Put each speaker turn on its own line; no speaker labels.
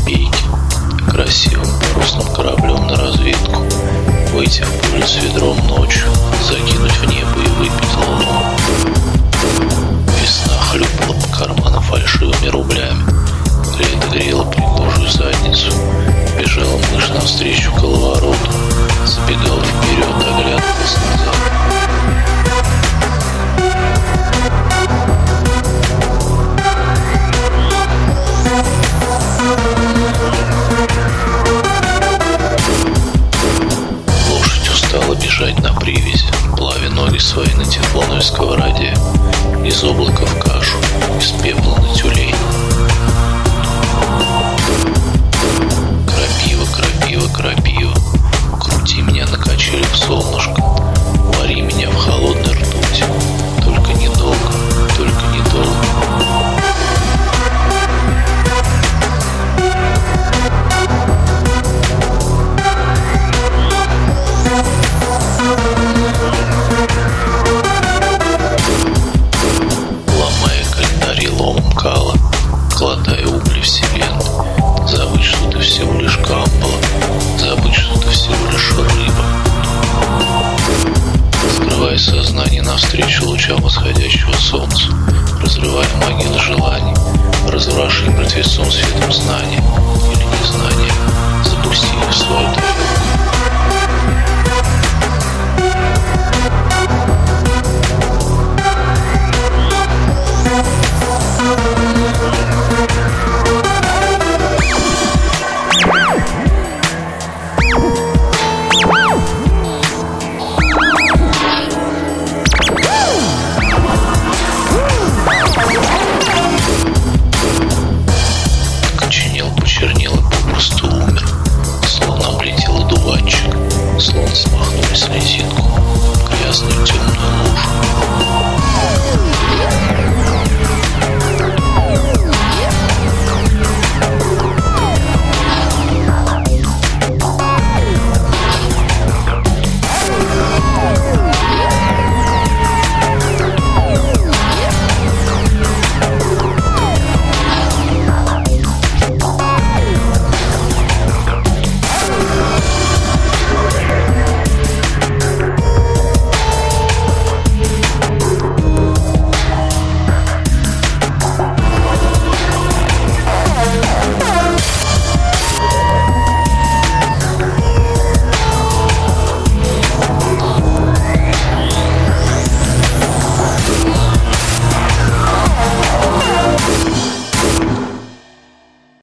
копейки, красивым парусным кораблем на разведку, выйти в поле с ведром ночью, закинуть в небо и выпить луну. Весна хлюпала по карманам фальшивыми рублями, лето грело пригожую задницу, бежала мышь навстречу коловороту, забегала вперед, оглядывалась назад. Лошадь устала бежать на привязи, плавя ноги свои на тефлоновой сковороде, из облака в кашу, из пепла на тюлень. Крапива, крапива, крапива, крути меня на качелях, солнышко, вари меня в холодной ртути, только недолго, только недолго. Глотая угли вселенной, забыть, что ты всего лишь камбала, забыть, что ты всего лишь рыба. Скрывая сознание навстречу лучам восходящего солнца, разрывая могилы желаний, развороши мертвецом светом знания.